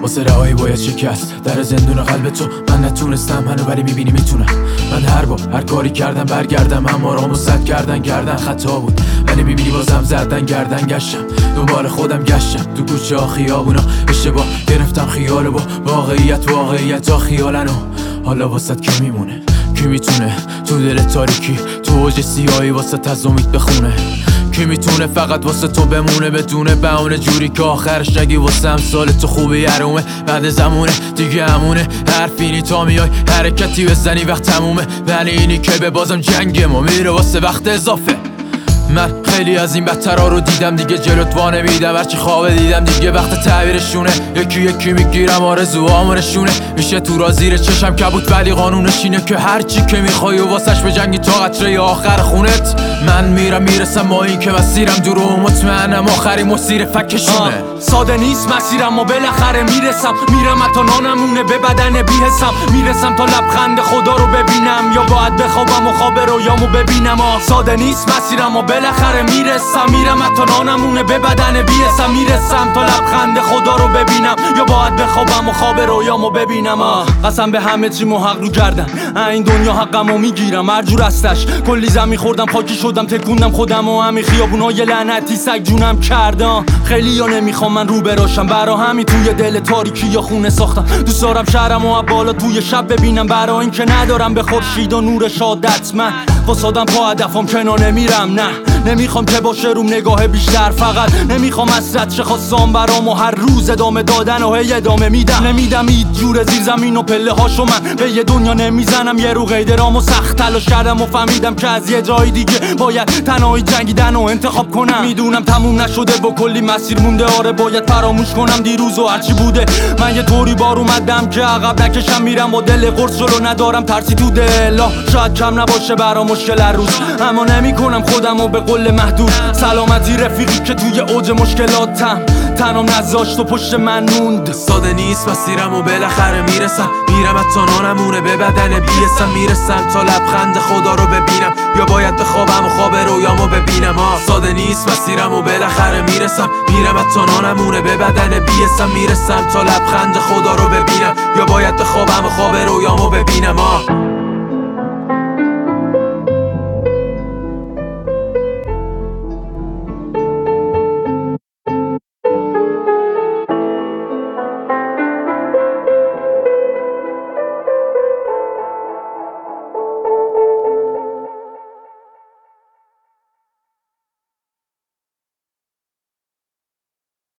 واسه رهایی باید شکست در زندون قلب تو. من نتونستم هنو ولی میبینی میتونم. من هر بار هر کاری کردم برگردم، اما رامو سد کردن خطا بود، ولی میبینی بازم زدن گردن گشتم دنبال خودم گشتم تو کوچه ها خیابونا، اشتباه گرفتم خیالو با واقعیت ها خیالنو. حالا واسط کی میمونه؟ کی میتونه تو دل تاریکی تو اوج سیاهی واسط از امید بخونه؟ کی میتونه فقط واسه تو بمونه بدون بهونه، جوری که آخرش نگی واسه امثال تو خوبه یرومه. بعد زمونه دیگه همونه، حرفینی تا میای حرکتی بزنی وقت تمومه، ولی اینی که به بازم جنگ ما میره واسه وقت اضافه. من خیلی از این بدترها رو دیدم دیگه، جلوت وانه میدم هرچی خوابه دیدم دیگه، وقت تعبیرشونه. یکی میگیرم آرزوهامو نشونه میشه تو را زیر چشم کبوت، ولی قانونش اینه که هرچی که میخوای و واسش به جنگی تا قطره آخر خونت. من میرسم با این که مسیرم دور و مطمئنم آخری مسیر فکشونه. ساده نیست مسیرم و بالاخره میرم تا نانمونه به بدن بی‌حسم، میرسم تا لبخند خدا رو ببینم، یا باید بخوابم و خواب رویامو ببینم. ساده نیست مسیرم و بالاخره میرم تا نانمونه به بدن بی‌حسم، میرسم تا لبخند خدا رو ببینم، یا باید بخوابم و خواب رویامو ببینم. قسم به همه چی حق رو کردن، این دنیا حقمو میگیرم هر جور هستش. کلی زمین خوردم خاکی شدم تکوندم خودم و همین خیابونای لعنتی سگ جونم کردم. خیلی یا نمیخوام من رو براشم، برا همین توی دل تاریکی یا خونه ساختم. دوست دارم شهرم و بالا توی شب ببینم، برا این که ندارم به خورشید و نور شادت. من واسادم پا هدفم کنار نمیرم، نه نمیخوام که باشه روم نگاه بیشتر، فقط نمیخوام حسرت شه خواستم برام و هر روز ادامه دادن و هی ادامه نمیدم هیچ جور زیر زمین و پله هاشو من به یه دنیا نمیزنم. یه رو قیدرام و سخت تلاش کردم و فهمیدم که از یه جای دیگه باید تنهایی جنگیدن و انتخاب کنم. میدونم تموم نشده با کلی مسیر مونده، آره باید فراموش کنم دیروز و هرچی بوده. من یه طوری بار اومدم که عقب نکشم، میرم با دل قرص جلو ندارم ترسی تو دل. شاید کم نباشه برام مشکل هر روز، اما نمیکنم خودمو به قول محدود. سلامتی رفیقی که توی اوج مشکلاتم تنم نذاشت و پشت من موند. ساده نیست مسیرم و بالاخره میرم تا نانمونه به بدن بی‌حسم، میرسم تا لبخند خدا رو ببینم، یا باید بخوابم و خواب رویامو ببینم. ساده نیست مسیرم و بالاخره میرم تا نانمونه به بدن بی‌حسم، میرسم تا لبخند خدا رو ببینم، یا باید بخوابم و خواب رویامو ببینم.